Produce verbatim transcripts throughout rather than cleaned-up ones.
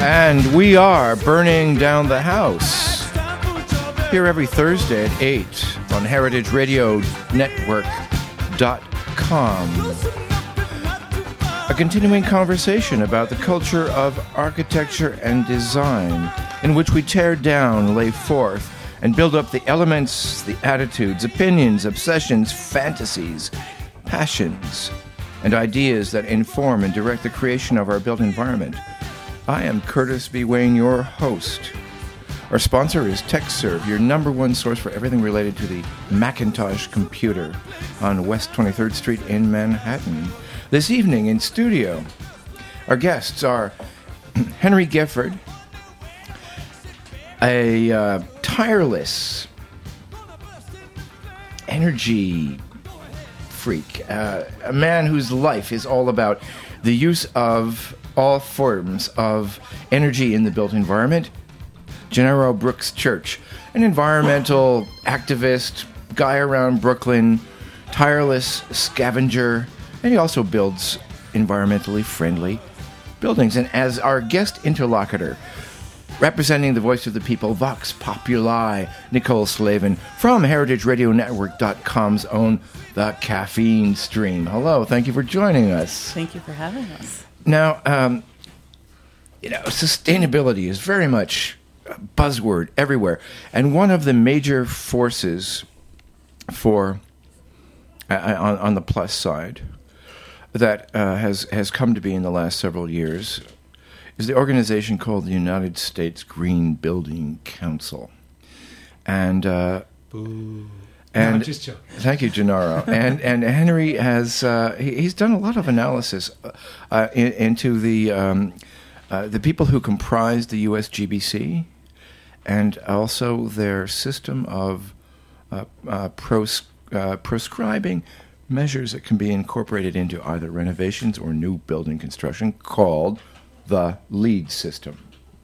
And we are burning down the house here every Thursday at eight on heritage radio network dot com. A continuing conversation about the culture of architecture and design, in which we tear down, lay forth, and build up the elements, the attitudes, opinions, obsessions, fantasies, passions, and ideas that inform and direct the creation of our built environment. I am Curtis B. Wayne, your host. Our sponsor is TechServe, your number one source for everything related to the Macintosh computer on West twenty-third Street in Manhattan. This evening in studio, our guests are Henry Gifford, a uh, tireless energy freak, uh, a man whose life is all about the use of all forms of energy in the built environment. Gennaro Brooks Church, an environmental activist, guy around Brooklyn, tireless scavenger, and he also builds environmentally friendly buildings. And as our guest interlocutor, representing the voice of the people, Vox Populi, Nicole Slavin, from heritage radio network dot com's own The Caffeine Stream. Hello, thank you for joining us. Thank you for having us. Now, um, you know, sustainability is very much a buzzword everywhere. And one of the major forces for, uh, on, on the plus side, that uh, has, has come to be in the last several years is the organization called the United States Green Building Council. And uh, Boo. And no, just joking. Thank you, Gennaro. and and Henry has uh, he, he's done a lot of analysis uh, in, into the um, uh, the people who comprise the U S G B C, and also their system of uh, uh, pros, uh, prescribing measures that can be incorporated into either renovations or new building construction, called the LEED system.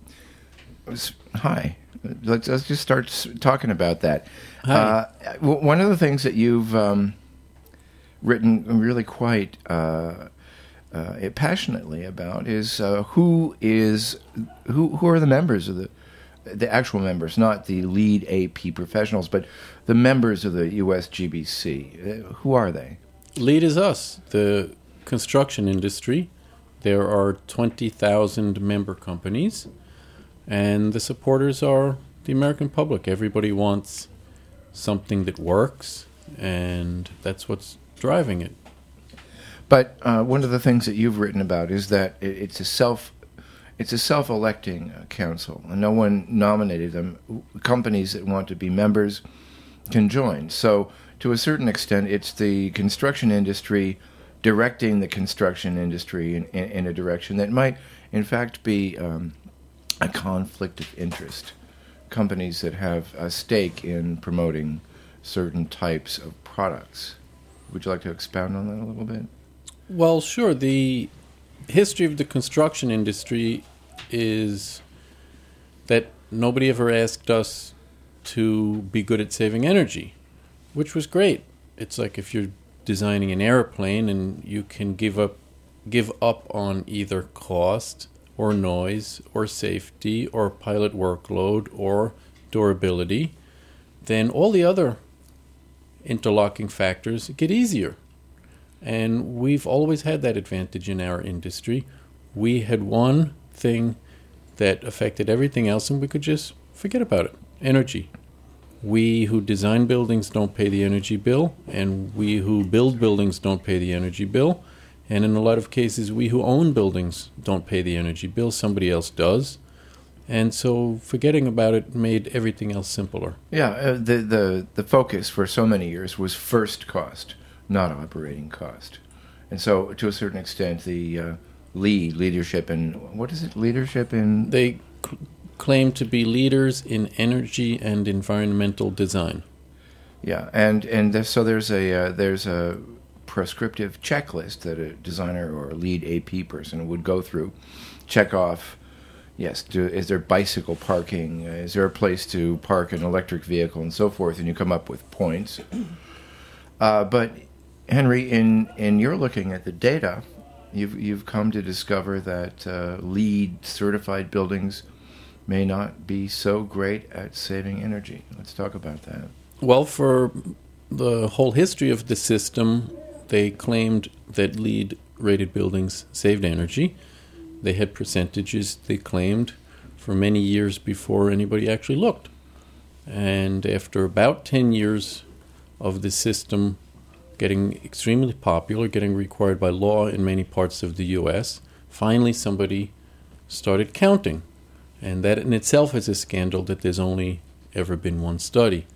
Hi. Let's, let's just start talking about that. Uh, w- one of the things that you've um, written really quite uh, uh, passionately about is uh, who is who who are the members of the the actual members, not the LEED A P professionals, but the members of the U S G B C. Uh, who are they? LEED is us, the construction industry. There are twenty thousand member companies. And the supporters are the American public. Everybody wants something that works, and that's what's driving it. But uh, one of the things that you've written about is that it, it's a self, it's a self-electing uh, council, and no one nominated them. Companies that want to be members can join. So, to a certain extent, it's the construction industry directing the construction industry in, in, in a direction that might, in fact, be Um, a conflict of interest. Companies that have a stake in promoting certain types of products. Would you like to expound on that a little bit? Well, sure. The history of the construction industry is that nobody ever asked us to be good at saving energy, which was great. It's like if you're designing an airplane and you can give up, give up on either cost or noise, or safety, or pilot workload, or durability, then all the other interlocking factors get easier. And we've always had that advantage in our industry. We had one thing that affected everything else, and we could just forget about it. Energy. We who design buildings don't pay the energy bill, and we who build buildings don't pay the energy bill. And in a lot of cases, we who own buildings don't pay the energy bill. Somebody else does. And so forgetting about it made everything else simpler. Yeah, uh, the, the, the focus for so many years was first cost, not operating cost. And so, to a certain extent, the uh, LEED, leadership in, what is it, leadership in? They c- claim to be leaders in energy and environmental design. Yeah, and, and there, so there's a uh, there's a prescriptive checklist that a designer or a LEED A P person would go through, check off, yes, do, is there bicycle parking, uh, is there a place to park an electric vehicle, and so forth, and you come up with points. Uh, but, Henry, in, in your looking at the data, you've you've come to discover that uh, LEED certified buildings may not be so great at saving energy. Let's talk about that. Well, for the whole history of the system, they claimed that LEED-rated buildings saved energy. They had percentages they claimed for many years before anybody actually looked. And after about ten years of the system getting extremely popular, getting required by law in many parts of the U S, finally somebody started counting. And that in itself is a scandal that there's only ever been one study.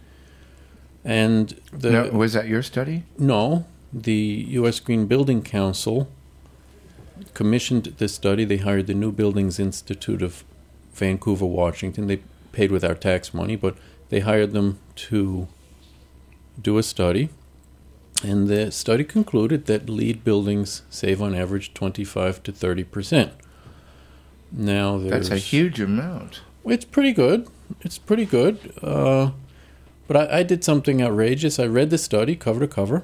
And the, now, was that your study? No. The U S Green Building Council commissioned this study. They hired the New Buildings Institute of Vancouver, Washington. They paid with our tax money, but they hired them to do a study. And the study concluded that LEED buildings save on average twenty-five to thirty percent. Now, that's a huge amount. It's pretty good. It's pretty good. Uh, but I, I did something outrageous. I read the study cover to cover,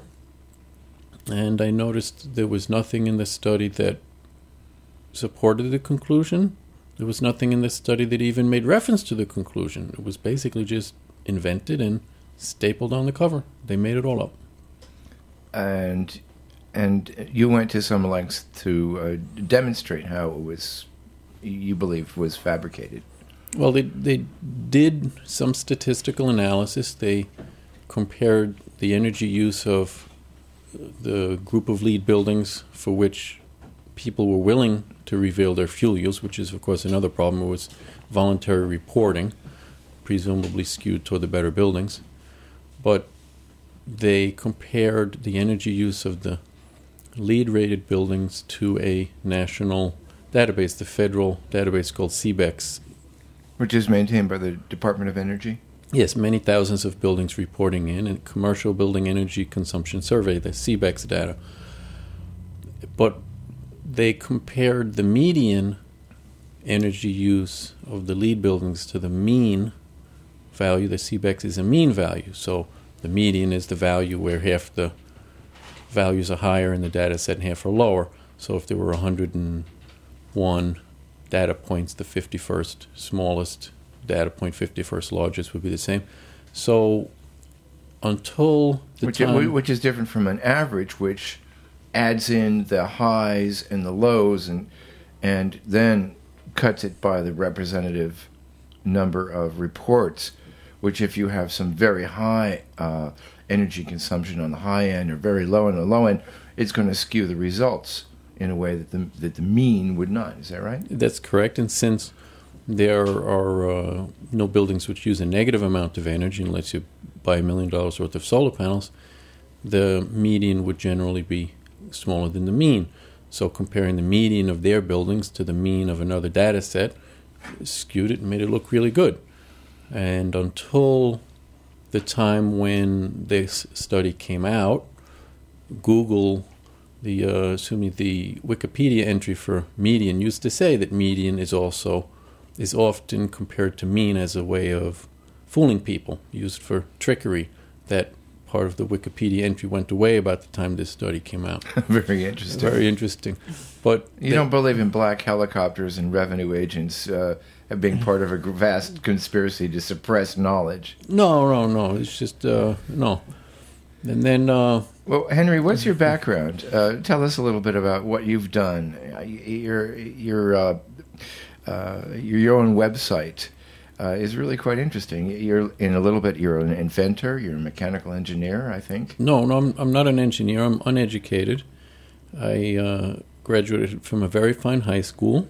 and I noticed there was nothing in the study that supported the conclusion. There was nothing in the study that even made reference to the conclusion. It was basically just invented and stapled on the cover. They made it all up. And and you went to some lengths to uh, demonstrate how it was, you believe, was fabricated. Well, they they did some statistical analysis. They compared the energy use of the group of LEED buildings for which people were willing to reveal their fuel use, which is, of course, another problem. It was voluntary reporting, presumably skewed toward the better buildings. But they compared the energy use of the LEED-rated buildings to a national database, the federal database called C B E X. Which is maintained by the Department of Energy? Yes, many thousands of buildings reporting in, and Commercial Building Energy Consumption Survey, the C B E X data. But they compared the median energy use of the LEED buildings to the mean value. The C B E X is a mean value, so the median is the value where half the values are higher in the data set and half are lower. So if there were one hundred one data points, the fifty-first smallest data point, fifty-first largest would be the same. So until the which, time... which is different from an average, which adds in the highs and the lows and and then cuts it by the representative number of reports, which if you have some very high uh, energy consumption on the high end or very low on the low end, it's going to skew the results in a way that the that the mean would not. Is that right? That's correct. And since there are uh, no buildings which use a negative amount of energy unless you buy a million dollars worth of solar panels, the median would generally be smaller than the mean. So comparing the median of their buildings to the mean of another data set skewed it and made it look really good. And until the time when this study came out, Google, the uh, assuming the Wikipedia entry for median used to say that median is also is often compared to mean as a way of fooling people, used for trickery. That part of the Wikipedia entry went away about the time this study came out. Very interesting. Very interesting. But you don't believe in black helicopters and revenue agents uh, being part of a vast conspiracy to suppress knowledge? No, no, no. It's just uh, no. And then, uh, well, Henry, what's your background? Uh, tell us a little bit about what you've done. Your your uh, uh, your, your own website uh, is really quite interesting. You're in a little bit. You're an inventor. You're a mechanical engineer, I think. No, no, I'm I'm not an engineer. I'm uneducated. I uh, graduated from a very fine high school,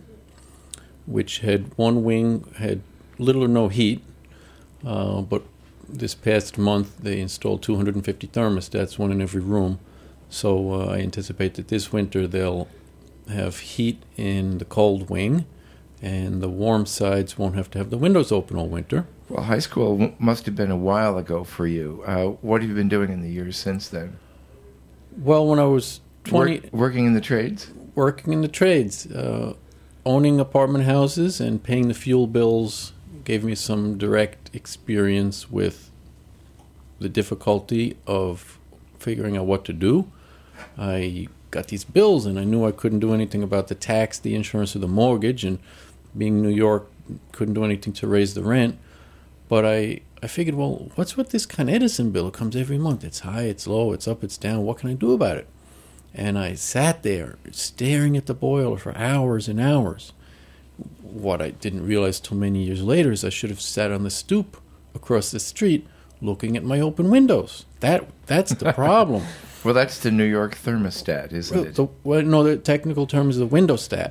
which had one wing had little or no heat, uh, but this past month they installed two hundred fifty thermostats, one in every room. So uh, I anticipate that this winter they'll have heat in the cold wing, and the warm sides won't have to have the windows open all winter. Well, high school w- must have been a while ago for you. Uh, what have you been doing in the years since then? Well, when I was twenty... Work, working in the trades? Working in the trades. Uh, owning apartment houses and paying the fuel bills gave me some direct experience with the difficulty of figuring out what to do. I got these bills, and I knew I couldn't do anything about the tax, the insurance, or the mortgage, and being New York, couldn't do anything to raise the rent. But I, I figured, well, what's with this Con Edison bill? It comes every month. It's high, it's low, it's up, it's down. What can I do about it? And I sat there staring at the boiler for hours and hours. What I didn't realize till many years later is I should have sat on the stoop across the street looking at my open windows. That That's the problem. Well, that's the New York thermostat, isn't well, it? The, well, no, the technical term is the window stat.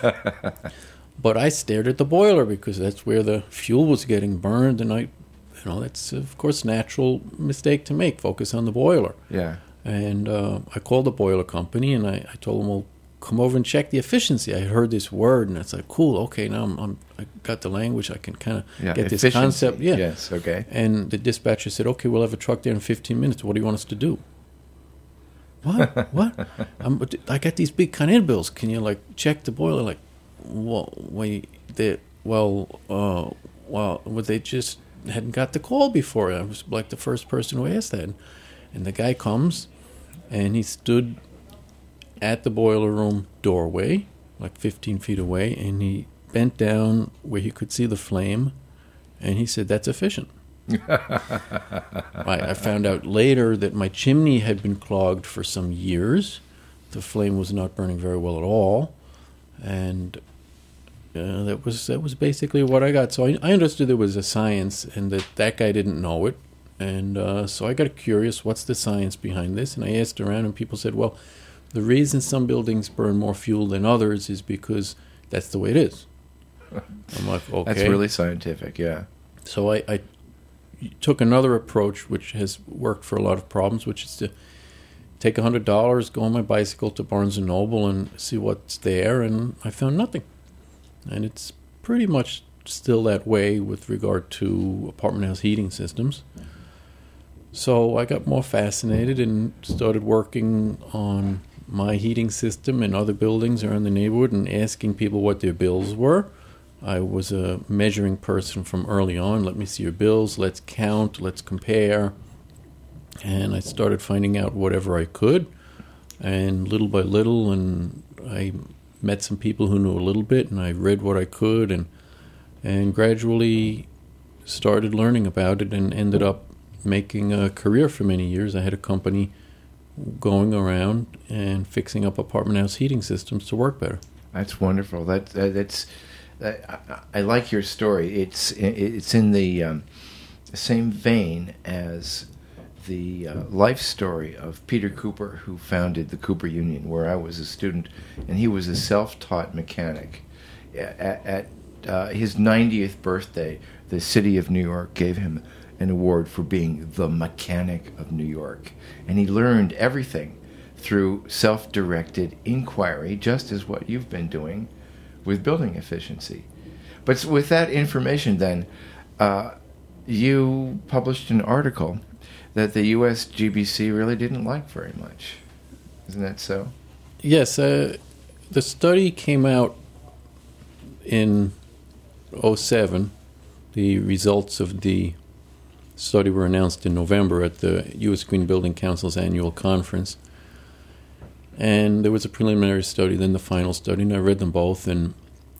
But I stared at the boiler because that's where the fuel was getting burned, and I, you know, that's of course a natural mistake to make. Focus on the boiler. Yeah. And uh, I called the boiler company, and I, I told them, well, come over and check the efficiency. I heard this word, and it's like, cool, okay, now I'm, I'm I got the language. I can kind of yeah, get this efficiency. concept. Yeah. Yes. Okay. And the dispatcher said, okay, we'll have a truck there in fifteen minutes. What do you want us to do? What? What? I'm, I got these big Con Ed bills. Can you like check the boiler? Like, well, wait, they, well, uh, well, well, they just hadn't got the call before. I was like the first person who asked that, and the guy comes, and he stood at the boiler room doorway, like fifteen feet away, and he bent down where he could see the flame, and he said, "That's efficient." I, I found out later that my chimney had been clogged for some years. The flame was not burning very well at all, and uh, that was that was basically what I got. So I, I understood there was a science, and that that guy didn't know it, and uh, so I got curious. What's the science behind this? And I asked around, and people said, "Well, the reason some buildings burn more fuel than others is because that's the way it is." I'm like, okay, that's really scientific, yeah. So I. I took another approach, which has worked for a lot of problems, which is to take one hundred dollars, go on my bicycle to Barnes and Noble and see what's there, and I found nothing. And it's pretty much still that way with regard to apartment house heating systems. So I got more fascinated and started working on my heating system in other buildings around the neighborhood and asking people what their bills were. I was a measuring person from early on. Let me see your bills. Let's count. Let's compare. And I started finding out whatever I could. And little by little, and I met some people who knew a little bit, and I read what I could, and and gradually started learning about it and ended up making a career for many years. I had a company going around and fixing up apartment house heating systems to work better. That's wonderful. That, that that's... I, I like your story. It's it's in the um, same vein as the uh, life story of Peter Cooper, who founded the Cooper Union, where I was a student, and he was a self-taught mechanic. At, at uh, his ninetieth birthday, the city of New York gave him an award for being the mechanic of New York, and he learned everything through self-directed inquiry, just as what you've been doing with building efficiency. But with that information then, uh, you published an article that the U S G B C really didn't like very much. Isn't that so? Yes. Uh, the study came out in oh seven. The results of the study were announced in November at the U S Green Building Council's annual conference. And there was a preliminary study, then the final study, and I read them both, and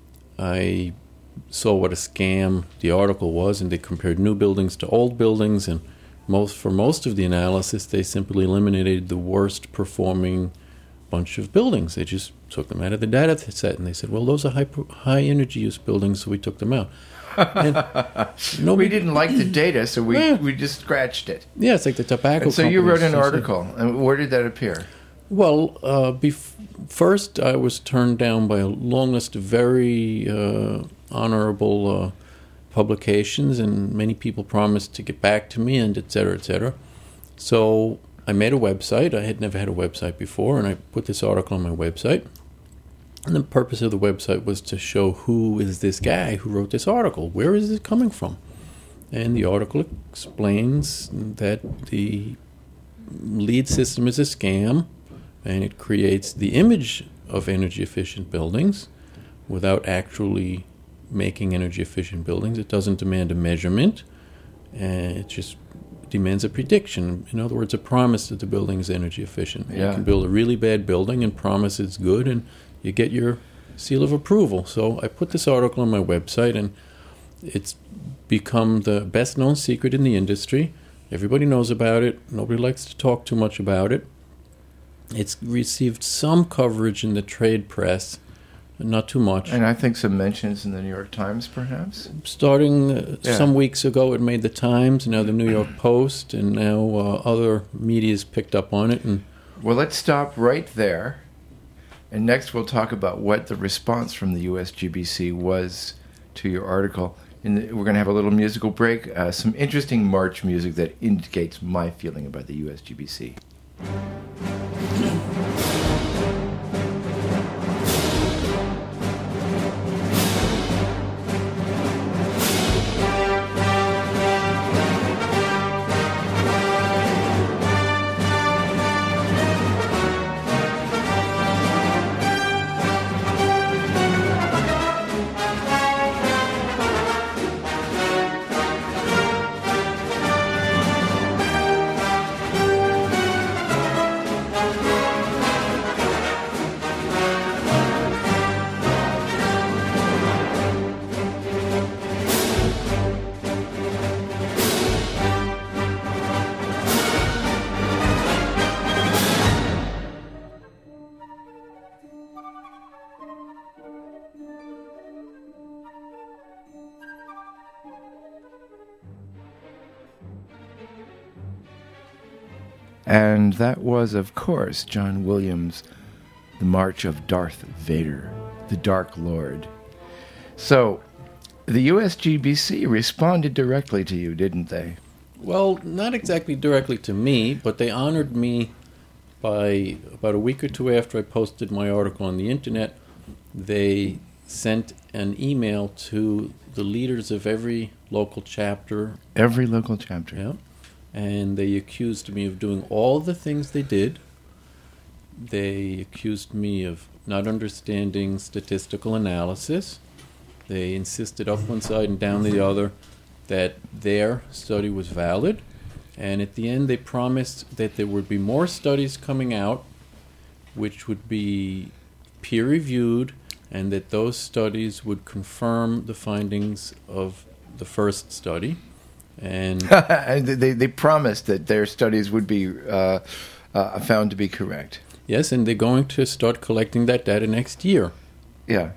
I saw what a scam the article was, and they compared new buildings to old buildings, and most for most of the analysis, they simply eliminated the worst performing bunch of buildings. They just took them out of the data set, and they said, well, those are high, high energy use buildings, so we took them out. And nobody, we didn't like the data, so we, yeah. we just scratched it. Yeah, it's like the tobacco and so you wrote an companies. article, and where did that appear? Well, uh, bef- first I was turned down by a long list of very uh, honorable uh, publications, and many people promised to get back to me, and et cetera, et cetera. So I made a website. I had never had a website before, and I put this article on my website. And the purpose of the website was to show who is this guy who wrote this article. Where is it coming from? And the article explains that the LEED system is a scam, and it creates the image of energy-efficient buildings without actually making energy-efficient buildings. It doesn't demand a measurement, and it just demands a prediction. In other words, a promise that the building is energy efficient. Yeah. You can build a really bad building and promise it's good, and you get your seal of approval. So I put this article on my website, and it's become the best-known secret in the industry. Everybody knows about it. Nobody likes to talk too much about it. It's received some coverage in the trade press, but not too much. And I think some mentions in the New York Times, perhaps? Starting uh, Yeah. some weeks ago, it made the Times, now the New York Post, and now uh, other media's picked up on it. And Well, let's stop right there. And next we'll talk about what the response from the U S G B C was to your article. And we're going to have a little musical break, uh, some interesting march music that indicates my feeling about the U S G B C. And that was, of course, John Williams' The March of Darth Vader, the Dark Lord. So, the U S G B C responded directly to you, didn't they? Well, not exactly directly to me, but they honored me by about a week or two after I posted my article on the internet. They sent an email to the leaders of every local chapter. Every local chapter. Yeah. And they accused me of doing all the things they did. They accused me of not understanding statistical analysis. They insisted up one side and down the other that their study was valid. And at the end, they promised that there would be more studies coming out, which would be peer-reviewed, and that those studies would confirm the findings of the first study. And And they, they promised that their studies would be uh, uh, found to be correct. yes, and they're going to start collecting that data next year. Yeah.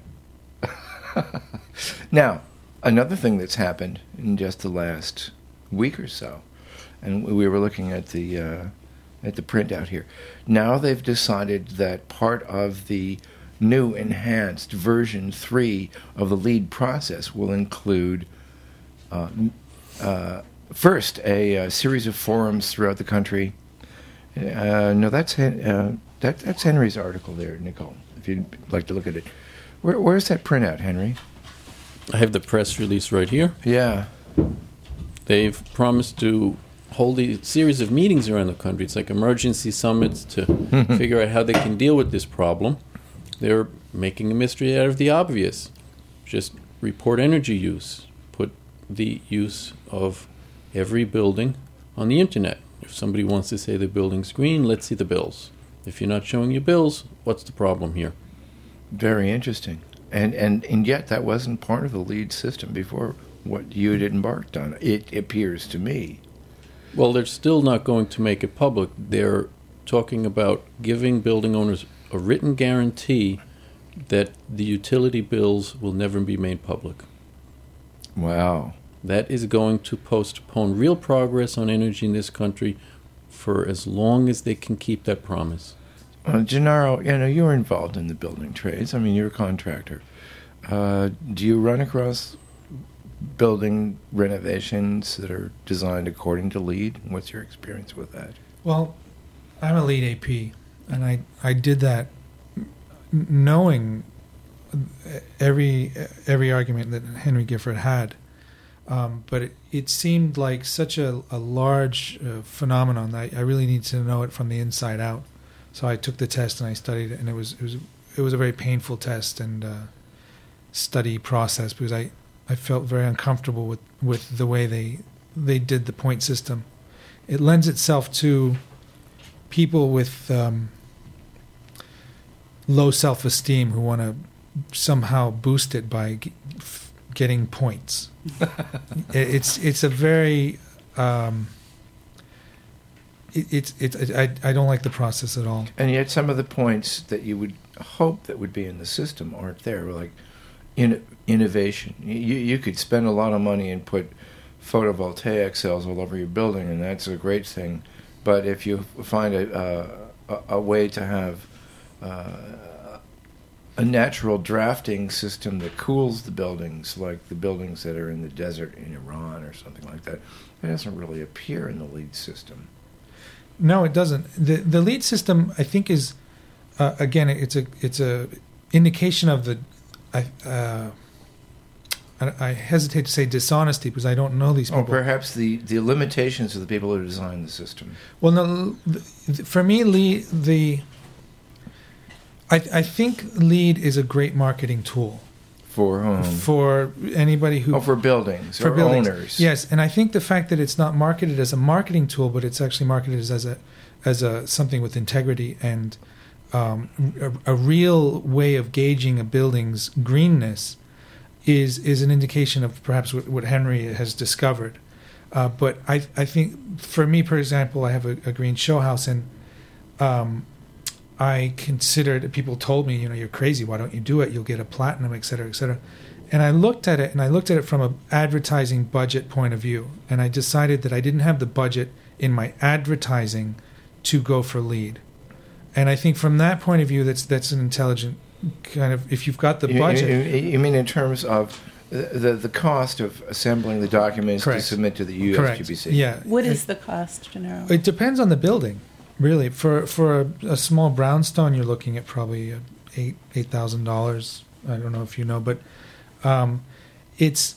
Now, another thing that's happened in just the last week or so, and we were looking at the uh, at the printout here. Now they've decided that part of the new enhanced version three of the LEED process will include uh, uh, first a, a series of forums throughout the country. Uh, no, that's Hen- uh, that, that's Henry's article there, Nicole. If you'd like to look at it, Where, where's that printout, Henry? I have the press release right here. Yeah. They've promised to hold a series of meetings around the country. It's like emergency summits to figure out how they can deal with this problem. They're making a mystery out of the obvious. Just report energy use. Put the use of every building on the internet. If somebody wants to say the building's green, let's see the bills. If you're not showing your bills, what's the problem here? Very interesting. And, and and yet that wasn't part of the LEED system before what you had embarked on, it appears to me. Well, they're still not going to make it public. They're talking about giving building owners a written guarantee that the utility bills will never be made public. Wow. That is going to postpone real progress on energy in this country for as long as they can keep that promise. Uh, Gennaro, you know, you're involved in the building trades. I mean, you're a contractor. Uh, do you run across building renovations that are designed according to LEED? What's your experience with that? Well, I'm a lead A P, and I, I did that knowing every every argument that Henry Gifford had. Um, but it, it seemed like such a, a large uh, phenomenon that I really needed to know it from the inside out. So I took the test and I studied it, and it was it was it was a very painful test and uh, study process because I, I felt very uncomfortable with, with the way they they did the point system. it lends itself to people with um, low self-esteem who want to somehow boost it by g- f- getting points. it, it's it's a very um, it, it's it's it, I I don't like the process at all. And yet, some of the points that you would hope that would be in the system aren't there. Like in, innovation, you you could spend a lot of money and put photovoltaic cells all over your building, and that's a great thing. But if you find a uh, a, a way to have uh, a natural drafting system that cools the buildings, like the buildings that are in the desert in Iran or something like that, it doesn't really appear in the LEED system. No, it doesn't. the The LEED system, I think, is uh, again, it's a it's a indication of the. I, uh, I hesitate to say dishonesty because I don't know these people. Or perhaps the, the limitations of the people who designed the system. Well, no, for me, LEED, the I, I think LEED is a great marketing tool For whom? for anybody who Oh, for buildings for or buildings. owners. Yes, and I think the fact that it's not marketed as a marketing tool, but it's actually marketed as a as a something with integrity and um, a, a real way of gauging a building's greenness. Is is an indication of perhaps what, what Henry has discovered, uh, but I I think for me, for example, I have a, a green show house, and um, I considered people told me, you know, you're crazy. Why don't you do it? You'll get a platinum, et cetera, et cetera. And I looked at it, and I looked at it from an advertising budget point of view, and I decided that I didn't have the budget in my advertising to go for LEED. And I think from that point of view, that's that's an intelligent. Kind of, if you've got the You, budget. you, you mean in terms of the the cost of assembling the documents Correct. to submit to the U S G B C? Correct. Yeah. What it, is the cost, Gennaro? It depends on the building, really. For for a, a small brownstone, you're looking at probably eight eight thousand dollars. I don't know if you know, but um, it's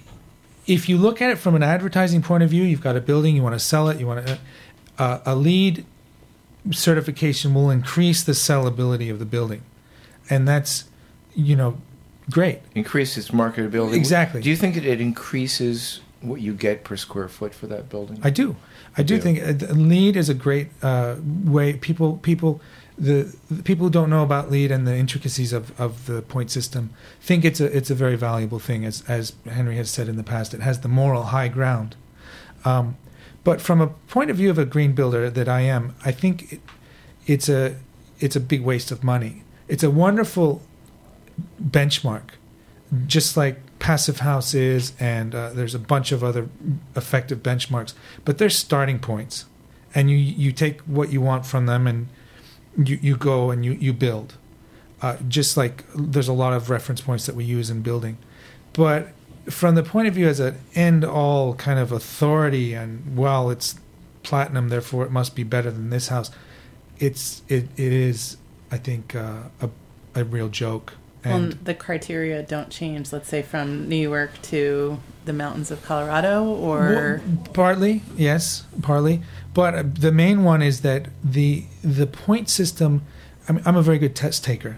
if you look at it from an advertising point of view, you've got a building, you want to sell it, you want to uh, a LEED certification will increase the sellability of the building. And that's, you know, great. Increases marketability. Exactly. Do you think that it increases what you get per square foot for that building? I do. I do do. think uh, LEED is a great uh, way. People, people, the, the people who don't know about LEED and the intricacies of, of the point system think it's a it's a very valuable thing. As as Henry has said in the past, it has the moral high ground. Um, but from a point of view of a green builder that I am, I think it, it's a it's a big waste of money. It's a wonderful benchmark, just like Passive House is, and uh, there's a bunch of other effective benchmarks. But they're starting points, and you you take what you want from them, and you, you go and you, you build. Uh, just like there's a lot of reference points that we use in building. But from the point of view as an end-all kind of authority, and, well, it's platinum, therefore it must be better than this house, it's it it is... I think uh, a a real joke. And well, the criteria don't change. Let's say from New York to the mountains of Colorado, or well, partly, yes, partly. But uh, the main one is that the the point system. I'm, I'm a very good test taker.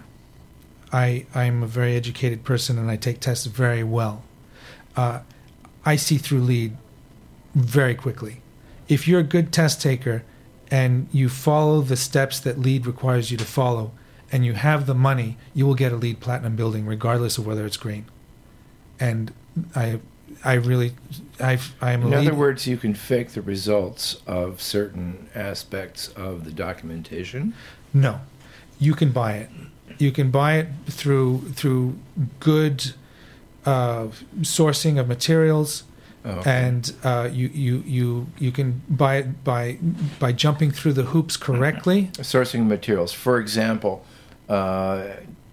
I I'm a very educated person, and I take tests very well. Uh, I see through LEED very quickly. If you're a good test taker, and you follow the steps that LEED requires you to follow, and you have the money, you will get a LEED Platinum building, regardless of whether it's green. And I, I really, I've, I'm. In a other LEED, words, you can fake the results of certain aspects of the documentation. No, you can buy it. You can buy it through through good uh, sourcing of materials. Oh, okay. And uh, you, you, you, you can buy it by by jumping through the hoops correctly. Sourcing materials. For example, uh,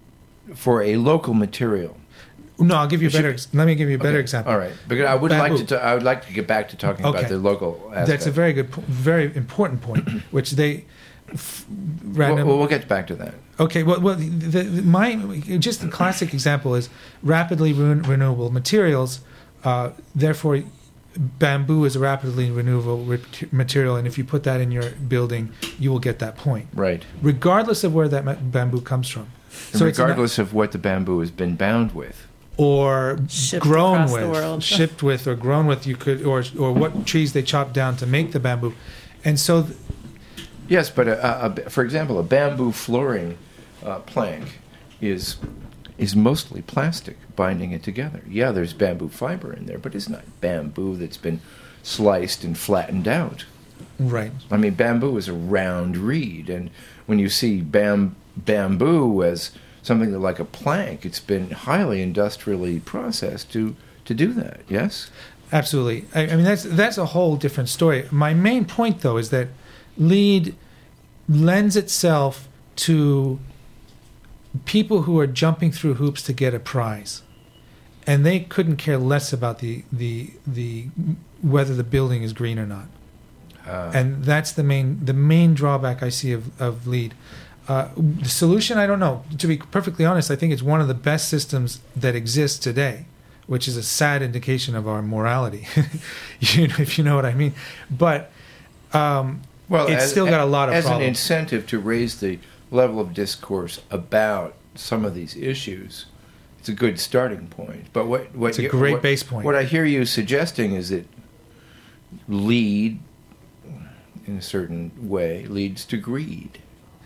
for a local material. No, I'll give you a Should- better. ex- Let me give you a better Okay, example. All right, but I would Bamboo. like to. Ta- I would like to get back to talking Okay. about the local aspect. That's a very good, po- very important point, which they f- random. Well, we'll get back to that. Okay, well, well, the, the, my just the classic example is rapidly re- renewable materials. Uh, therefore, bamboo is a rapidly renewable re- material, and if you put that in your building, you will get that point, Right. regardless of where that ma- bamboo comes from. And So it's an- regardless of what the bamboo has been bound with. or Shipped grown across the with, world. shipped with, or grown with. You could, or or what trees they chopped down to make the bamboo, and so. Th- Yes, but a, a, a, for example, a bamboo flooring uh, plank is is mostly plastic binding it together. Yeah, there's bamboo fiber in there, but it's not bamboo that's been sliced and flattened out. right. I mean, bamboo is a round reed, and when you see bam, bamboo as something like a plank, it's been highly industrially processed to, to do that, yes? Absolutely. I, I mean, that's that's a whole different story. My main point, though, is that LEED lends itself to people who are jumping through hoops to get a prize, and they couldn't care less about the the the whether the building is green or not. Uh, And that's the main the main drawback I see of of LEED. Uh, the solution, I don't know. To be perfectly honest, I think it's one of the best systems that exists today, which is a sad indication of our morality, you know, if you know what I mean. But um, well, it's as, still got a lot of as problems. an incentive to raise the level of discourse about some of these issues, it's a good starting point. But what, what It's a you- great what- base point. What I hear you suggesting is that LEED, in a certain way, leads to greed.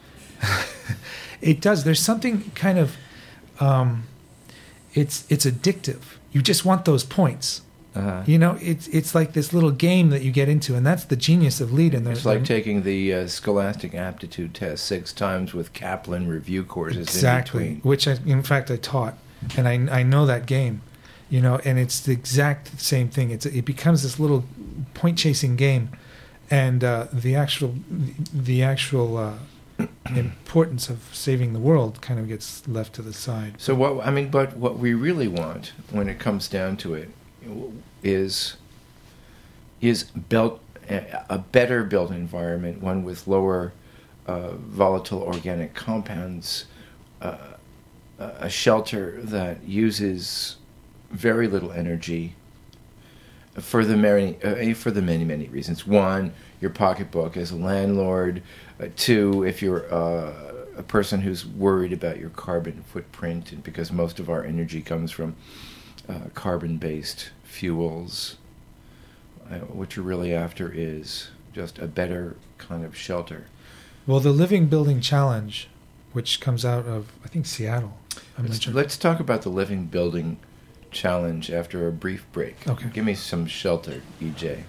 It does. There's something kind of, um, it's it's addictive. You just want those points. Uh, You know, it's it's like this little game that you get into, and that's the genius of LEED. And It's like taking the uh, Scholastic Aptitude Test six times with Kaplan review courses exactly, in between. which I, in fact I taught, and I I know that game, you know, and it's the exact same thing. It's it becomes this little point chasing game, and uh, the actual the actual uh, importance of saving the world kind of gets left to the side. So what I mean, but what we really want, when it comes down to it, is is built a better built environment, one with lower uh, volatile organic compounds, uh, a shelter that uses very little energy for the many uh, for the many many reasons. One, your pocketbook as a landlord. Uh, two, if you're uh, a person who's worried about your carbon footprint, and because most of our energy comes from uh, carbon-based fuels, uh, what you're really after is just a better kind of shelter. Well, the Living Building Challenge, which comes out of I think Seattle. I'm not Let's, sure. let's talk about the Living Building Challenge after a brief break. Okay. Give me some shelter, E J.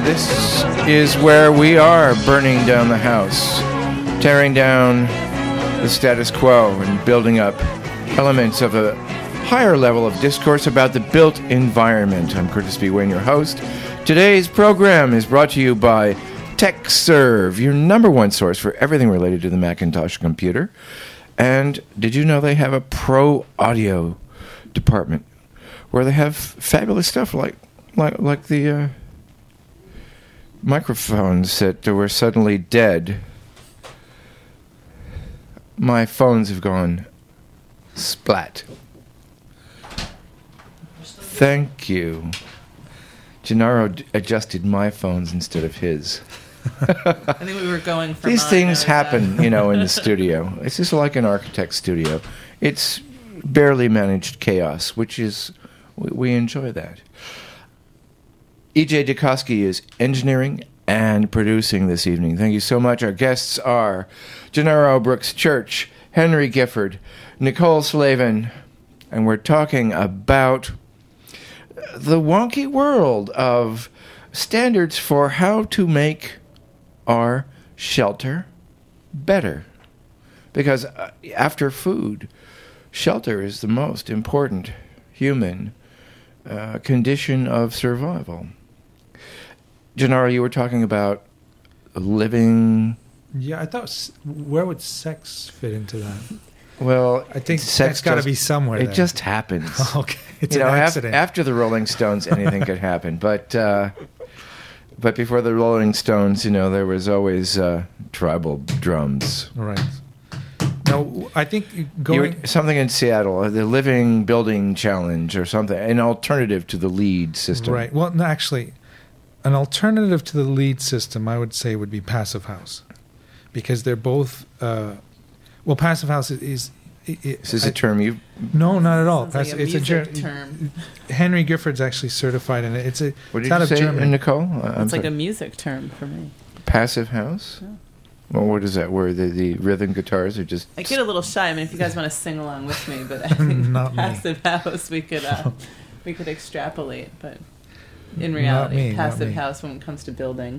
This is where we are burning down the house, tearing down the status quo and building up elements of a higher level of discourse about the built environment. I'm Curtis B. Wayne, your host. Today's program is brought to you by TechServe, your number one source for everything related to the Macintosh computer. And did you know they have a pro audio department where they have fabulous stuff like like like the uh, microphones that were suddenly dead. My phones have gone splat. Thank you. Gennaro d- adjusted my phones instead of his. I think we were going for These mine, things I was, happen, uh, you know, in the studio. It's just like an architect's studio. It's barely managed chaos, which is, we, we enjoy that. E J Dukoski is engineering and producing this evening. Thank you so much. Our guests are Gennaro Brooks Church, Henry Gifford, Nicole Slavin, and we're talking about the wonky world of standards for how to make our shelter better. Because uh, after food, shelter is the most important human uh, condition of survival. Gennaro, you were talking about living... Yeah, I thought, s- where would sex fit into that? Well, I think sex that's got to just- be somewhere It there. just happens. Okay, it's you know, an af- accident. after the Rolling Stones, anything could happen. But uh, but before the Rolling Stones, you know, there was always uh, tribal drums. Right. Now, I think You going... were- something in Seattle, uh, the Living Building Challenge or something, an alternative to the LEED system. Right. Well, no, actually, an alternative to the LEED system, I would say, would be Passive House. Because they're both... Uh, well, Passive House is... is it, it, Is this I- a term you... No, not at all. Sounds like Passi- a it's a music ger- term. Henry Gifford's actually certified in it. It's a. What it's did out you of say, Germany. Nicole? Uh, I'm It's like sorry. a music term for me. Passive house? Yeah. Well, what is that? Where the, the rhythm guitars are just... I get a little shy. I mean, if you guys want to sing along with me, but I think Not me. passive house we could uh, we could extrapolate, but in Not reality, me, not passive me. house when it comes to building.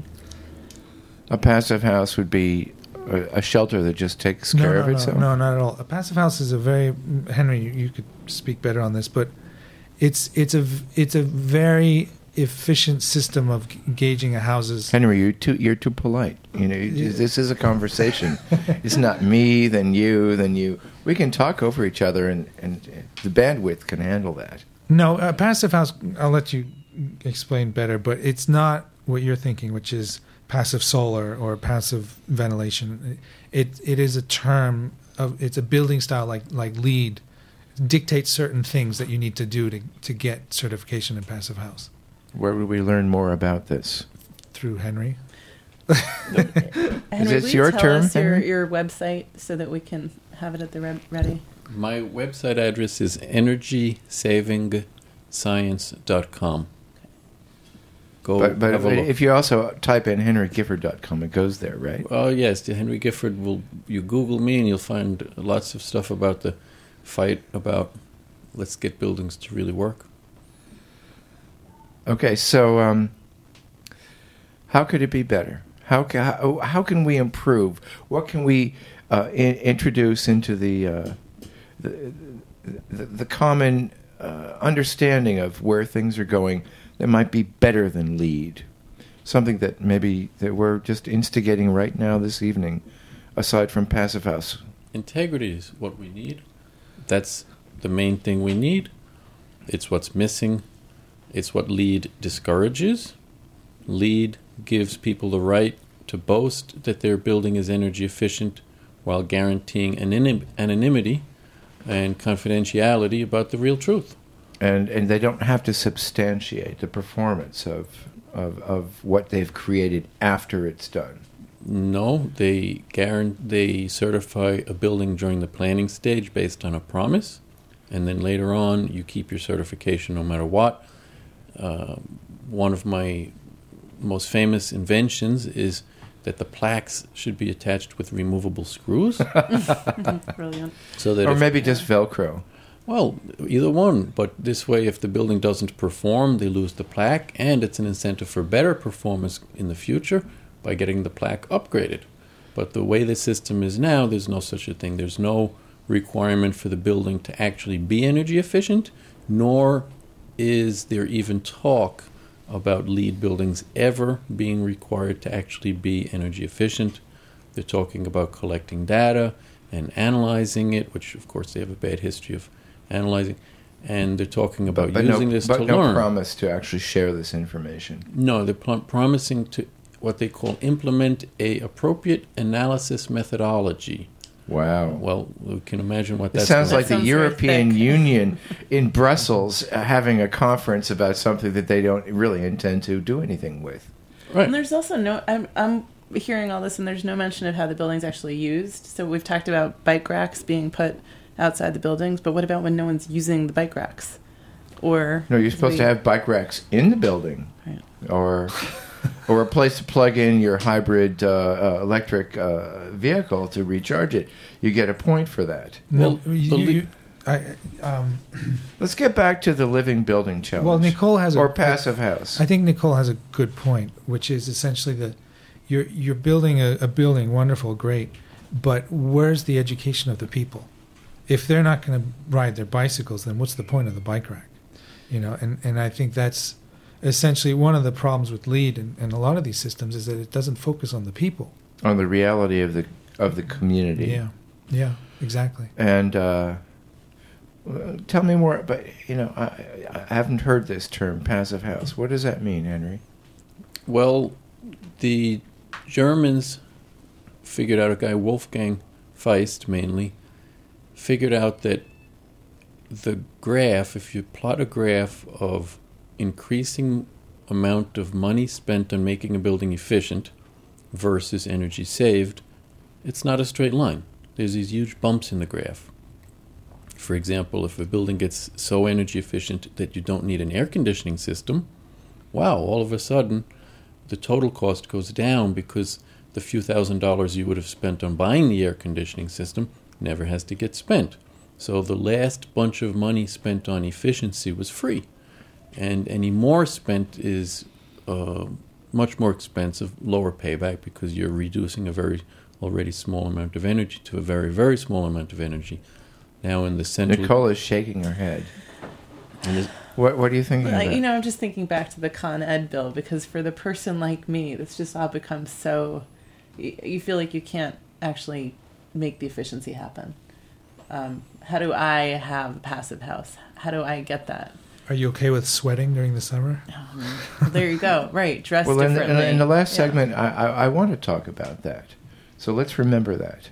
A passive house would be a, a shelter that just takes No, care no, of no, itself? no, not at all. A passive house is a very Henry. You, you could speak better on this, but it's it's a v- it's a very efficient system of g- gauging a house's. Henry, you're too you're too polite. You know, you- this is a conversation. It's not me, then you, then you. We can talk over each other, and, and the bandwidth can handle that. No, a passive house. I'll let you explain better, but it's not what you're thinking, which is passive solar or passive ventilation. It it is a term of it's a building style like like LEED dictates certain things that you need to do to to get certification in passive house. Where would we learn more about this? Through Henry. Henry, this will your you tell term, us your, Henry? your website so that we can have it at the re- ready? My website address is energy saving science dot com. Go But, but have a look. if you also type in henry gifford dot com, it goes there, right? Oh yes, the Henry Gifford will. You Google me and you'll find lots of stuff about the fight about let's get buildings to really work. Okay, so um, how could it be better? How ca- how, how can we improve? What can we uh, in, introduce into the uh, the, the, the common uh, understanding of where things are going that might be better than LEED? Something that maybe that we're just instigating right now this evening, aside from Passive House. Integrity is what we need. That's the main thing we need. It's what's missing. It's what LEED discourages. LEED gives people the right to boast that their building is energy efficient while guaranteeing anonym- anonymity and confidentiality about the real truth. And and they don't have to substantiate the performance of of, of what they've created after it's done. No, they guarantee, they certify a building during the planning stage based on a promise, and then later on you keep your certification no matter what. Uh, one of my most famous inventions is that the plaques should be attached with removable screws, Brilliant. so that Or if, maybe just Velcro. Well, either one. But this way, if the building doesn't perform, they lose the plaque, and it's an incentive for better performance in the future by getting the plaque upgraded. But the way the system is now, there's no such a thing. There's no requirement for the building to actually be energy efficient, nor is there even talk about LEED buildings ever being required to actually be energy efficient. They're talking about collecting data and analyzing it, which of course they have a bad history of analyzing, and they're talking about but using no, this but to no learn. promise to actually share this information. No, they're pl- promising to what they call implement a appropriate analysis methodology. Wow. Well, we can imagine what It that sounds like That the sounds very European thick. Union in Brussels uh, having a conference about something that they don't really intend to do anything with. right. And there's also no, I'm, I'm hearing all this, and there's no mention of how the building's actually used. So we've talked about bike racks being put outside the buildings, but what about when no one's using the bike racks? Or No, you're supposed we- to have bike racks in the building, Right. or or a place to plug in your hybrid uh, uh, electric uh, vehicle to recharge it. You get a point for that. No, Well, you, the le- you, I, um, Let's get back to the living building challenge. well, Nicole has a or passive house. I think Nicole has a good point, which is essentially that you're you're building a, a building, wonderful, great, but where's the education of the people? If they're not going to ride their bicycles, then what's the point of the bike rack? You know, and, and I think that's essentially one of the problems with LEED and, and a lot of these systems is that it doesn't focus on the people. On the reality of the of the community. Yeah, yeah, exactly. And uh, well, tell me more. But you know, I, I haven't heard this term, passive house. What does that mean, Henry? Well, the Germans figured out, a guy, Wolfgang Feist mainly, figured out that the graph, if you plot a graph of increasing amount of money spent on making a building efficient versus energy saved, it's not a straight line. There's these huge bumps in the graph. For example, if a building gets so energy efficient that you don't need an air conditioning system, wow, all of a sudden the total cost goes down because the few thousand dollars you would have spent on buying the air conditioning system never has to get spent. So the last bunch of money spent on efficiency was free. And any more spent is uh, much more expensive, lower payback, because you're reducing a very already small amount of energy to a very, very small amount of energy. Now in the central... Nicole is shaking her head. And is- what, what are you thinking Like, about? you know, I'm just thinking back to the Con Ed bill, because for the person like me, this just all becomes so... You, you feel like you can't actually make the efficiency happen. Um, how do I have a passive house? How do I get that? Are you okay with sweating during the summer? Um, there you go. Right, dress Well, in the, differently. in, in the last Yeah. segment, I, I, I want to talk about that. So let's remember that.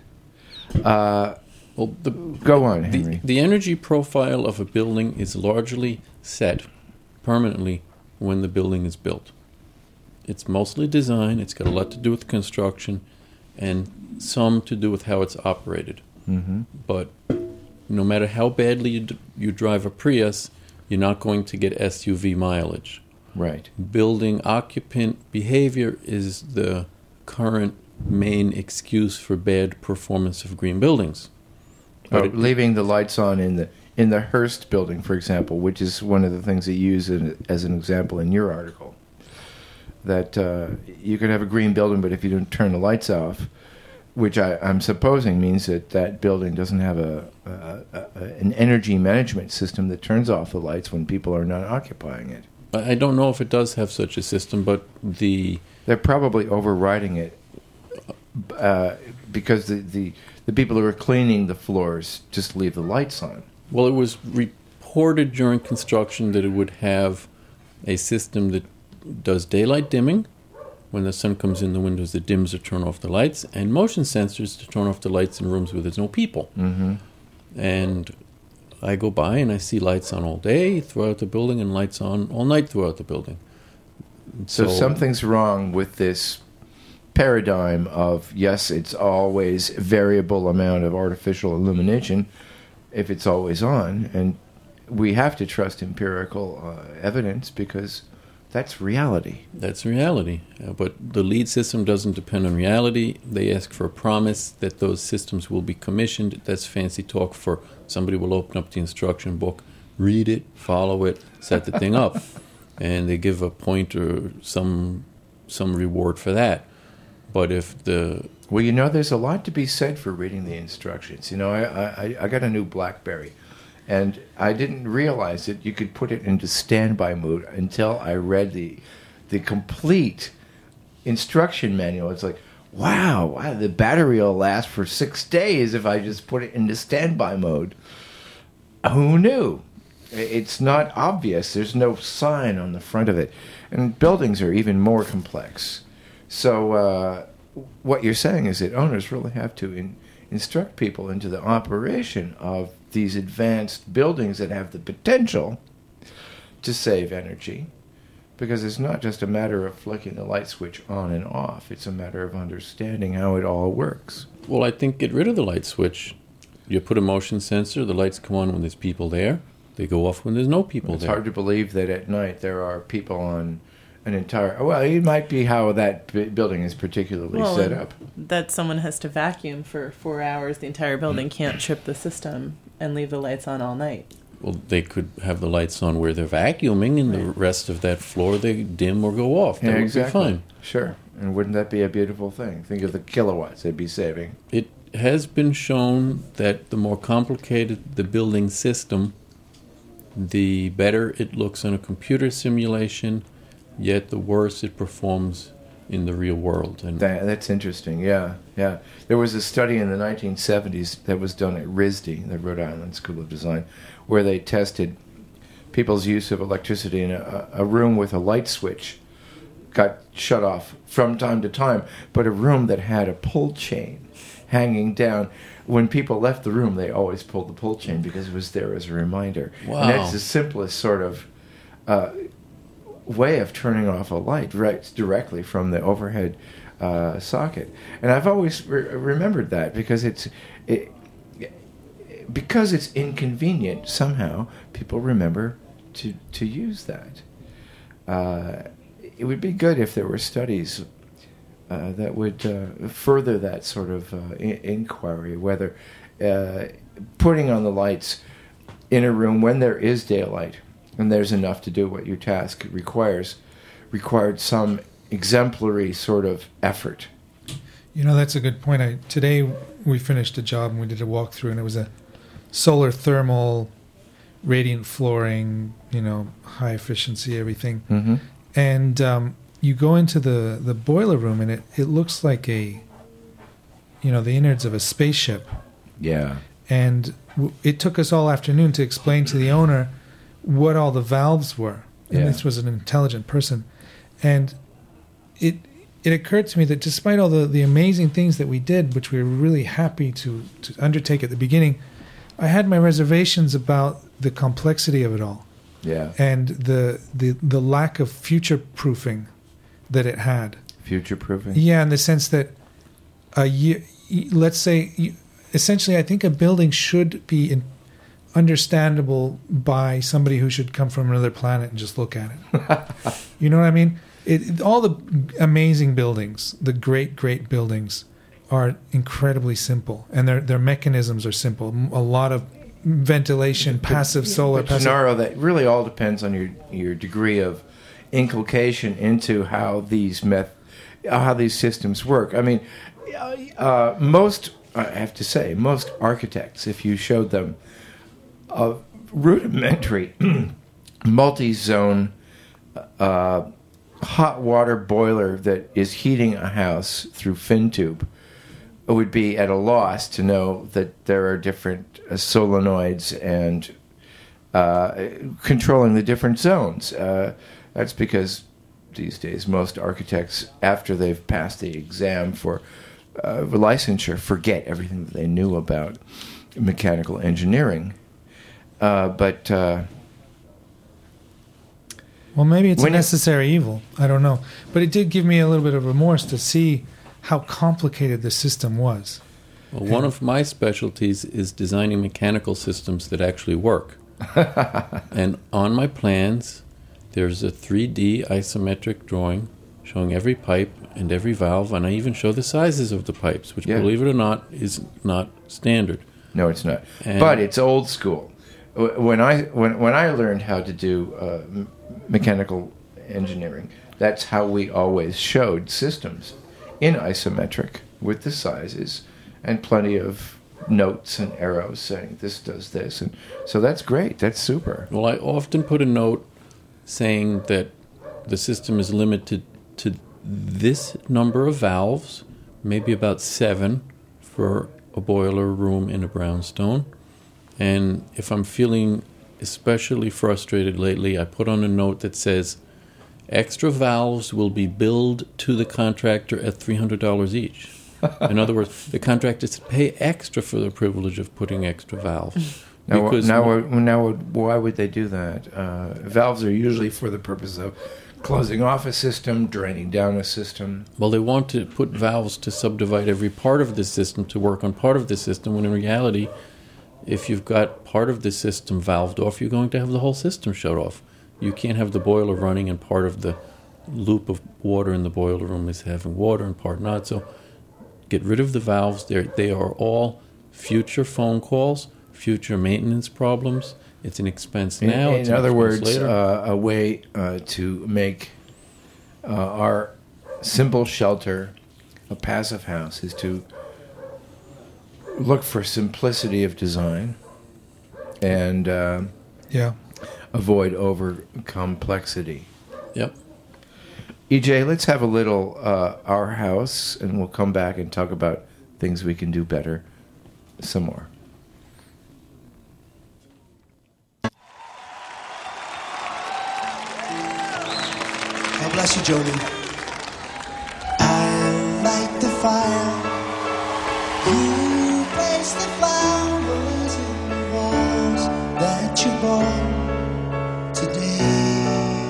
Uh, Well, the, go on, Henry. The, the energy profile of a building is largely set permanently when the building is built. It's mostly design, it's got a lot to do with construction, and some to do with how it's operated. Mm-hmm. But no matter how badly you, d- you drive a Prius, you're not going to get S U V mileage. Right. Building occupant behavior is the current main excuse for bad performance of green buildings. Oh, But it- leaving the lights on in the in the Hearst building, for example, which is one of the things that you use in, as an example in your article. That uh, you could have a green building, but if you don't turn the lights off, which I, I'm supposing means that that building doesn't have a, a, a an energy management system that turns off the lights when people are not occupying it. I I don't know if it does have such a system, but the They're probably overriding it uh, because the, the the people who are cleaning the floors just leave the lights on. well, it was reported during construction that it would have a system that does daylight dimming. When the sun comes in the windows, it dims or turns off the lights, and motion sensors to turn off the lights in rooms where there's no people. Mm-hmm. And I go by and I see lights on all day throughout the building and lights on all night throughout the building. So, something's wrong with this paradigm of, yes, it's always variable amount of artificial illumination if it's always on, and we have to trust empirical uh, evidence because That's reality. That's reality. Uh, but the LEED system doesn't depend on reality. They ask for a promise that those systems will be commissioned. That's fancy talk for somebody will open up the instruction book, read it, follow it, set the thing up. And they give a point or some some reward for that. But if the... Well, you know, there's a lot to be said for reading the instructions. You know, I, I, I got a new BlackBerry, and I didn't realize that you could put it into standby mode until I read the the complete instruction manual. It's like, wow, wow, the battery will last for six days if I just put it into standby mode. Who knew? It's not obvious. There's no sign on the front of it. And buildings are even more complex. So uh, what you're saying is that owners really have to in, instruct people into the operation of these advanced buildings that have the potential to save energy, because it's not just a matter of flicking the light switch on and off. It's a matter of understanding how it all works. Well, I think get rid of the light switch. You put a motion sensor, the lights come on when there's people there. They go off when there's no people it's there. It's hard to believe that at night there are people on an entire... Well, it might be how that b- building is particularly well, set up. That someone has to vacuum for four hours. The entire building can't trip the system and leave the lights on all night. Well, they could have the lights on where they're vacuuming, and right. the rest of that floor they dim or go off. That yeah, would exactly. be fine. Sure. And wouldn't that be a beautiful thing? Think of the kilowatts they'd be saving. It has been shown that the more complicated the building system, the better it looks on a computer simulation, yet the worse it performs in the real world. And that, that's interesting, yeah, yeah. There was a study in the nineteen seventies that was done at R I S D, the Rhode Island School of Design, where they tested people's use of electricity in a, a room with a light switch got shut off from time to time, but a room that had a pull chain hanging down. When people left the room, they always pulled the pull chain because it was there as a reminder. Wow. And that's the simplest sort of uh, way of turning off a light, right directly from the overhead uh, socket. And I've always re- remembered that because it's it, because it's inconvenient. Somehow, people remember to to use that. Uh, it would be good if there were studies Uh, that would uh, further that sort of uh, I- inquiry, whether uh, putting on the lights in a room when there is daylight and there's enough to do what your task requires, required some exemplary sort of effort. You know, that's a good point. I, today we finished a job and we did a walkthrough, and it was a solar thermal, radiant flooring, you know, high efficiency, everything. Mm-hmm. And um, you go into the, the boiler room, and it, it looks like a, you know, the innards of a spaceship. Yeah. And w- it took us all afternoon to explain to the owner what all the valves were. And Yeah. this was an intelligent person. And it it occurred to me that despite all the, the amazing things that we did, which we were really happy to, to undertake at the beginning, I had my reservations about the complexity of it all. Yeah. And the the, the lack of future-proofing that it had. Future-proofing? Yeah, in the sense that, a year, let's say, essentially, I think a building should be in, understandable by somebody who should come from another planet and just look at it. You know what I mean? It, all the amazing buildings, the great, great buildings, are incredibly simple, and their their mechanisms are simple. A lot of ventilation, passive solar. But, passive. Gennaro, that really all depends on your your degree of inculcation into how these meth, how these systems work. I mean, uh, most I have to say, most architects, if you showed them a rudimentary multi-zone uh, hot water boiler that is heating a house through fin tube, would be at a loss to know that there are different uh, solenoids and uh, controlling the different zones. Uh, that's because these days most architects, after they've passed the exam for uh, licensure, forget everything that they knew about mechanical engineering. Uh, but uh, well, maybe it's a when it- necessary evil. I don't know, but it did give me a little bit of remorse to see how complicated the system was. Well, one of my specialties is designing mechanical systems that actually work. And on my plans, there's a three D isometric drawing showing every pipe and every valve, and I even show the sizes of the pipes, which, Yeah. believe it or not, is not standard. No, it's not. And- but it's old school. Wh- When I when when I learned how to do uh, m- mechanical engineering, that's how we always showed systems in isometric with the sizes and plenty of notes and arrows saying this does this, and so that's great. That's super. Well, I often put a note saying that the system is limited to this number of valves, maybe about seven for a boiler room in a brownstone. And if I'm feeling especially frustrated lately, I put on a note that says, extra valves will be billed to the contractor at three hundred dollars each. In other words, the contractors pay extra for the privilege of putting extra valves. Now, wh- Because- now, wh- now, why would they do that? Uh, valves are usually for the purpose of closing off a system, draining down a system. Well, they want to put valves to subdivide every part of the system to work on part of the system, when in reality, if you've got part of the system valved off, you're going to have the whole system shut off. You can't have the boiler running and part of the loop of water in the boiler room is having water and part not. So get rid of the valves. They're, they are all future phone calls, future maintenance problems. It's an expense In, now. it's in an other expense words, later. uh, a way uh, to make uh, our simple shelter a passive house is to look for simplicity of design and uh, Yeah. avoid over complexity. Yep. E J, let's have a little uh, Our House, and we'll come back and talk about things we can do better some more. God bless you, Joni. I light the fire. You place the flowers in the vase that you bought today.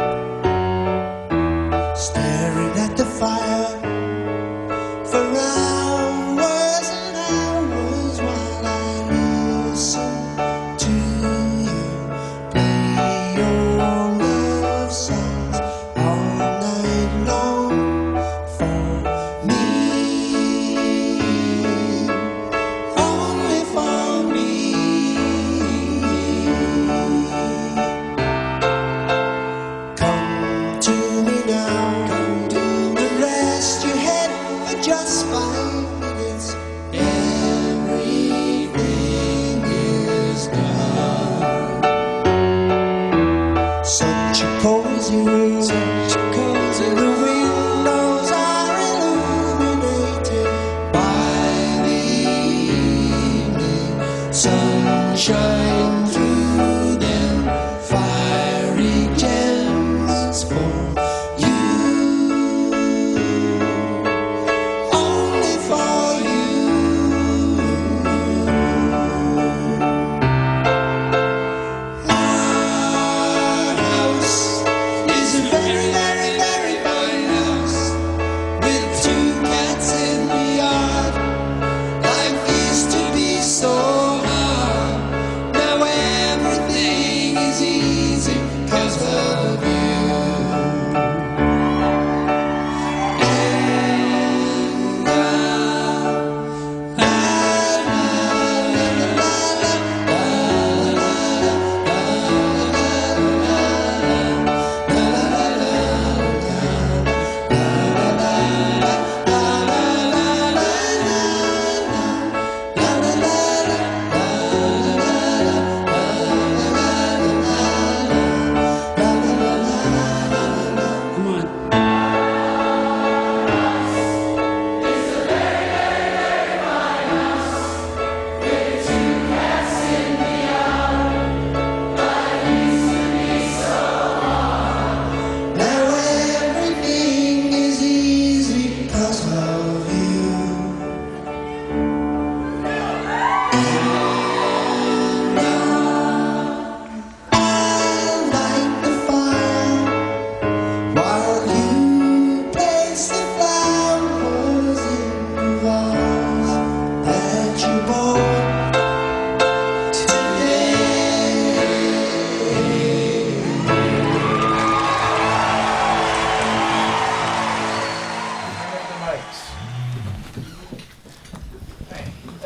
Staring at the fire for hours and hours while I listen to you play your love songs all night long for me, only for me. Come to me now, come to the rescue.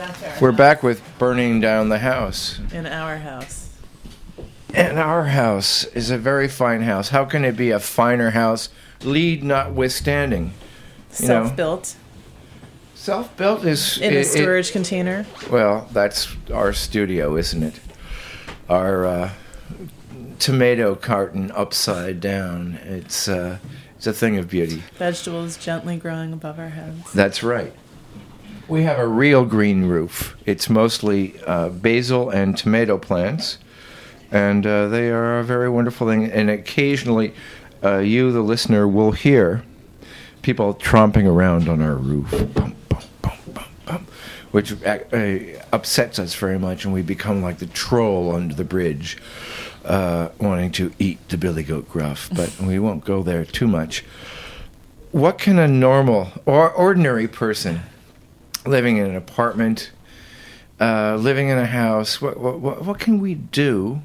back to our We're house. back with Burning Down the House. In our house. And our house is a very fine house. How can it be a finer house? Lead notwithstanding. You know, Self-built self-built is... in it- a it- storage container. well, that's our studio, isn't it? Our uh, tomato carton upside down. It's, uh, it's a thing of beauty. Vegetables gently growing above our heads. That's right. We have a real green roof. It's mostly uh, basil and tomato plants, and uh, they are a very wonderful thing. And occasionally, uh, you, the listener, will hear people tromping around on our roof, bum, bum, bum, bum, bum, which uh, upsets us very much, and we become like the troll under the bridge, uh, wanting to eat the billy goat gruff. But we won't go there too much. What can a normal or ordinary person living in an apartment, uh, living in a house, what, what, what can we do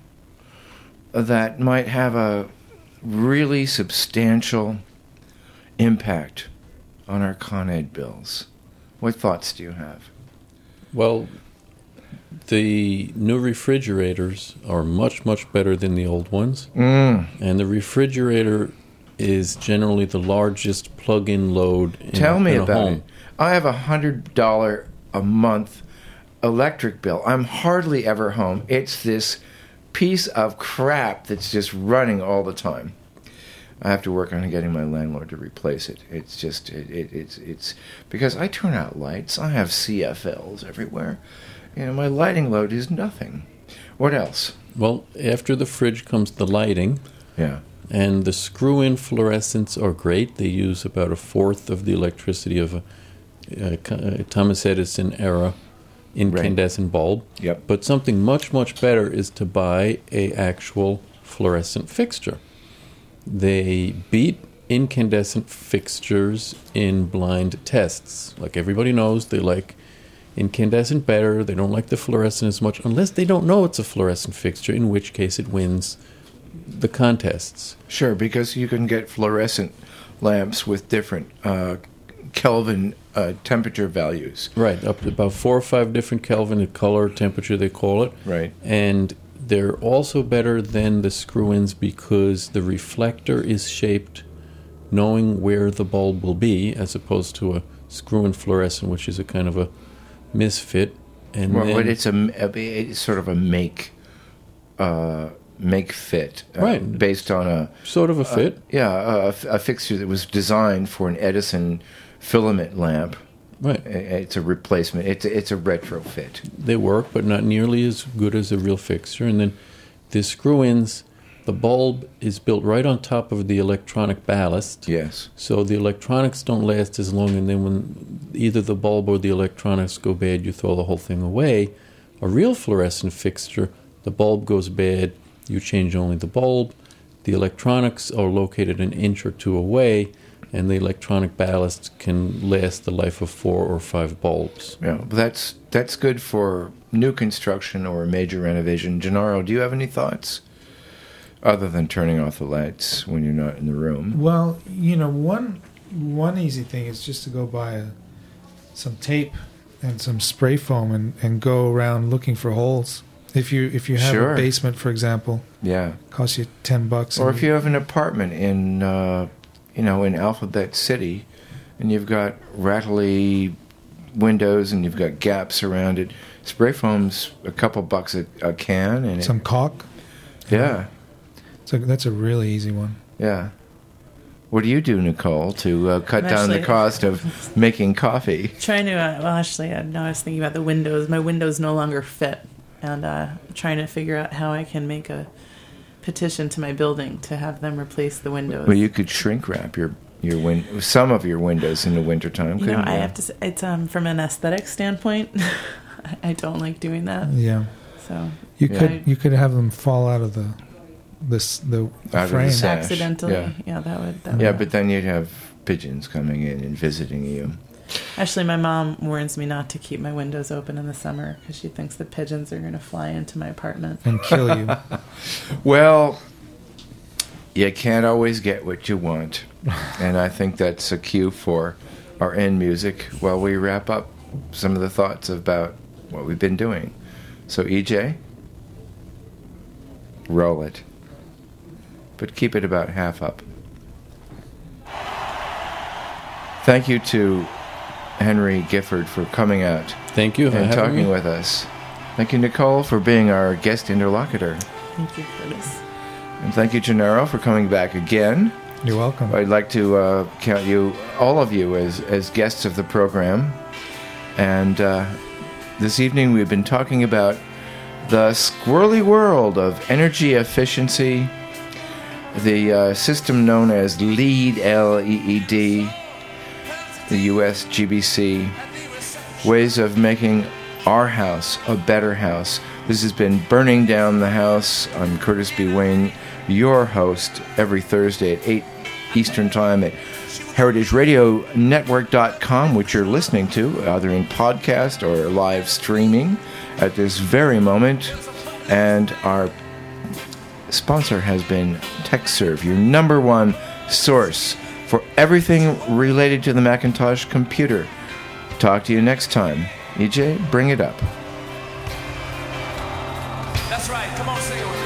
that might have a really substantial impact on our Con Ed bills? What thoughts do you have? Well, the new refrigerators are much, much better than the old ones. Mm. And the refrigerator is generally the largest plug-in load in, Tell me in a about home. it. I have a hundred dollar a month electric bill. I'm hardly ever home. It's this piece of crap that's just running all the time. I have to work on getting my landlord to replace it. It's just it, it it's it's because I turn out lights. I have C F Ls everywhere. You know, my lighting load is nothing. What else? Well, after the fridge comes the lighting, Yeah. and the screw-in fluorescents are great. They use about a fourth of the electricity of a, a, a Thomas Edison era incandescent bulb. Yep. But something much, much better is to buy a actual fluorescent fixture. They beat incandescent fixtures in blind tests. Like everybody knows, they like incandescent better. They don't like the fluorescent as much, unless they don't know it's a fluorescent fixture, in which case it wins the contests. Sure, because you can get fluorescent lamps with different uh, Kelvin uh, temperature values. Right, up to about four or five different Kelvin, color, temperature, they call it. Right. And they're also better than the screw-ins because the reflector is shaped knowing where the bulb will be, as opposed to a screw-in fluorescent, which is a kind of a misfit. And Well, then, but it's a, a it's sort of a make uh, make fit, uh, Right. based on a sort of a fit. Uh, yeah, a, a fixture that was designed for an Edison filament lamp. Right. It's a replacement. It's a, it's a retrofit. They work, but not nearly as good as a real fixture. And then the screw-ins, the bulb is built right on top of the electronic ballast. Yes. So the electronics don't last as long, and then when either the bulb or the electronics go bad, you throw the whole thing away. A real fluorescent fixture, the bulb goes bad, you change only the bulb. The electronics are located an inch or two away, and the electronic ballast can last the life of four or five bulbs. Yeah, but that's that's good for new construction or major renovation. Gennaro, do you have any thoughts other than turning off the lights when you're not in the room? Well, you know, one one easy thing is just to go buy a, some tape and some spray foam and, and go around looking for holes. If you if you have Sure. a basement, for example, Yeah. it costs you ten bucks. Or and if you have an apartment in, uh, you know, in Alphabet City, and you've got rattly windows and you've got gaps around it, spray foam's a couple bucks a, a can, and it- some caulk. yeah, So that's a really easy one. yeah. What do you do, Nicole, to uh, cut I'm down the actually- cost of making coffee? Trying to, uh, well, actually, uh, now I was thinking about the windows. My windows no longer fit, and uh, trying to figure out how I can make a petition to my building to have them replace the windows. Well, you could shrink wrap your your win- some of your windows in the wintertime, You couldn't know, you? I have to say, it's um, from an aesthetic standpoint, I don't like doing that. Yeah, So you Yeah. could you could have them fall out of the this the, the Out of the frame. sash, accidentally, yeah. yeah. that would. That Yeah, would. but then you'd have pigeons coming in and visiting you. Actually, my mom warns me not to keep my windows open in the summer because she thinks the pigeons are going to fly into my apartment. and kill you. Well, you can't always get what you want. And I think that's a cue for our end music while we wrap up some of the thoughts about what we've been doing. So, E J, roll it. But keep it about half up. Thank you to Henry Gifford for coming out Thank you for and having talking me. with us. Thank you, Nicole, for being our guest interlocutor. Thank you for this. And thank you, Gennaro, for coming back again. You're welcome. I'd like to uh, count you, all of you, as, as guests of the program. And uh, this evening we've been talking about the squirrely world of energy efficiency, the uh, system known as LEED, L E E D, the U S G B C, ways of making our house a better house. This has been Burning Down the House. I'm Curtis B. Wayne, your host, every Thursday at eight Eastern Time at heritage radio network dot com, which you're listening to, either in podcast or live streaming at this very moment. And our sponsor has been TechServe, your number one source for everything related to the Macintosh computer. Talk to you next time. E J, bring it up. That's right. Come on, sing it with me.